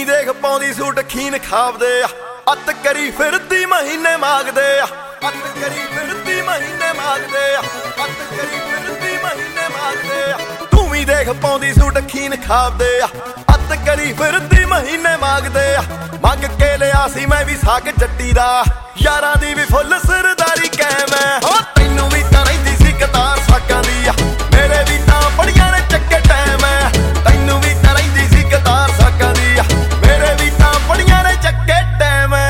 ਦੇਖ ਪਾਉਂਦੀ ਸੂਟ ਖੀਨ ਖਾਵਦੇ ਆ ਅੱਤ ਕਰੀ ਫਿਰਦੀ ਮਹੀਨੇ ਮੰਗਦੇ ਆ ਅੱਤ ਕਰੀ ਫਿਰਦੀ ਮਹੀਨੇ ਮੰਗਦੇ ਆ ਅੱਤ ਕਰੀ ਫਿਰਦੀ ਮਹੀਨੇ ਮੰਗਦੇ ਆ ਤੂੰ ਵੀ ਦੇਖ ਪਾਉਂਦੀ ਸੂਟ ਖੀਨ ਖਾਵਦੇ ਆ ਅੱਤ ਕਰੀ ਫਿਰਦੀ ਮਹੀਨੇ ਮੰਗਦੇ ਆ ਮੰਗ ਕੇ ਲਿਆ ਸੀ ਮੈਂ ਵੀ ਸਾਗ ਜੱਟੀ ਦਾ ਯਾਰਾਂ ਦੀ ਵੀ ਫੁੱਲ ਸਰਦਾਰੀ ਕਾਇਮ ਐ ਹੋ ਤੈਨੂੰ ਵੀ ਤਾਂ ਰਹਿੰਦੀ ਸੀ ਕਤਾਰ ਸਾਕਾਂ ਦੀ ਆ ਮੇਰੇ ਵੀ ਤਾਂ ਬੜੀਆਂ ਨੇ ਚੱਕੇ ਟਾਈਮ ਐ ਤੈਨੂੰ ਵੀ ਤਾਂ ਰਹਿੰਦੀ ਸੀ ਕਤਾਰ ਸਾਕਾਂ ਦੀ ਆ ਮੇਰੇ ਵੀ ਤਾਂ ਬੜੀਆਂ ਨੇ ਚੱਕੇ ਟਾਈਮ ਐ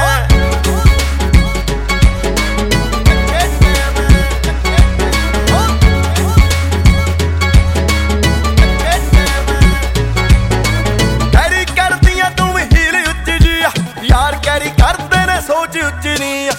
ਕੈਰੀ ਕਰਦੀਆਂ ਤੂੰ ਵੀ ਹੀਲ ਉੱਚੀ ਜੀ ਆ ਯਾਰ ਕੈਰੀ ਕਰਦੇ ਨੇ ਸੋਚ ਉੱਚੀ ਨਹੀਂ ਆ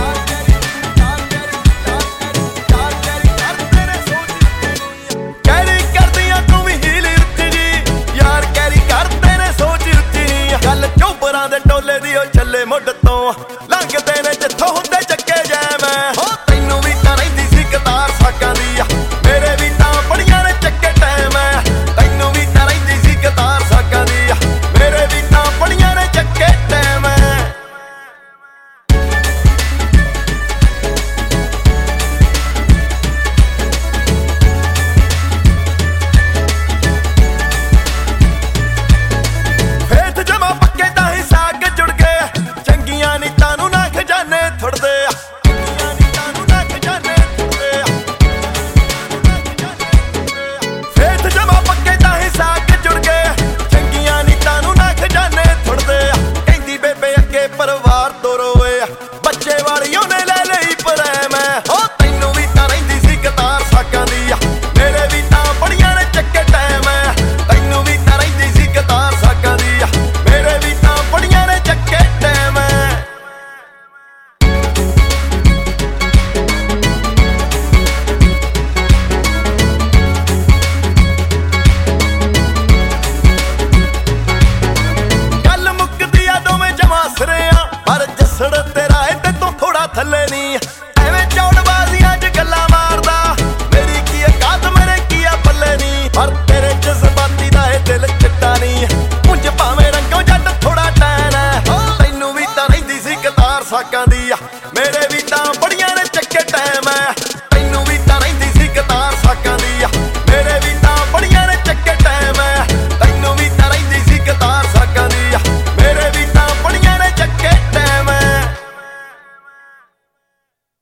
ਗੱਲ ਚੋਬਰਾਂ ਦੇ ਟੋਲੇ ਦੀ ਉਹ ਚੱਲੇ ਮੁੱਢ ਤੋਂ ਲੰਘਦੇ ਨੇ ਜਿੱਥੋਂ ਹੁੰਦੇ ਚੱਕੇ ਜੈਮ ਹੋ ਤੈਨੂੰ ਵੀ ਤਾਂ ਰਹਿੰਦੀ ਸੀ ਕਤਾਰ ਸਾਕਾਂ ਦੀ ਆ ਮੇਰੇ ਵੀ ਤਾਂ ਬੜੀਆਂ ਨੇ ਚੱਕੇ ਟਾਈਮ ਐ ਤੈਨੂੰ ਵੀ ਤਾਂ ਰਹਿੰਦੀ ਸੀ ਕਤਾਰ ਸਾਕਾਂ ਦੀ ਆ ਮੇਰੇ ਵੀ ਤਾਂ ਬੜੀਆਂ ਨੇ ਚੱਕੇ ਟਾਈਮ ਐ ਪਰਿਵਾਰ ਤੋਂ ਰੋਏ ਬੱਚੇ ਵਾਲੀ ਉਹਨੇ ਲੈ ਲਈ ਪ੍ਰੇਮ ਹੋ ਤੈਨੂੰ ਵੀ ਤਾਂ ਰਹਿੰਦੀ ਸੀ ਕਤਾਰ ਸਾਕਾਂ ਦੀ ਆ ਮੇਰੇ ਵੀ ਤਾਂ ਬੜੀਆਂ ਨੇ ਚੱਕੇ ਟਾਈਮ ਐ ਤੈਨੂੰ ਵੀ ਤਾਂ ਰਹਿੰਦੀ ਸੀ ਕਤਾਰ ਸਾਕਾਂ ਦੀ ਆ ਮੇਰੇ ਵੀ ਤਾਂ ਬੜੀਆਂ ਨੇ ਚੱਕੇ ਟਾਈਮ ਐ ਗੱਲ ਮੁੱਕਦੀ ਆ ਦੋਵੇਂ ਜਮਾ ਸਰੇ ਪਰ ਜੱਸੜ ਤੇਰਾ ਇਹਦੇ ਤੋਂ ਥੋੜਾ ਥੱਲੇ ਨਹੀਂ ਐਵੇਂ ਚੌੜਬਾਜ਼ੀਆਂ 'ਚ ਗੱਲਾਂ ਮਾਰਦਾ ਮੇਰੀ ਕੀ ਔਕਾਤ ਮੇਰੇ ਕੀ ਆ ਪੱਲੇ ਨਹੀਂ ਪਰ ਤੇਰੇ ਜਜ਼ਬਾਤੀ ਦਾ ਇਹ ਦਿਲ ਚਿੱਟਾ ਨਹੀਂ ਉਂਝ ਭਾਵੇਂ ਰੰਗੋਂ ਜੱਟ ਥੋੜਾ ਟੈਨ ਐ ਤੈਨੂੰ ਵੀ ਤਾਂ ਰਹਿੰਦੀ ਸੀ ਕਤਾਰ ਸਾਕਾਂ ਦੀ ਆ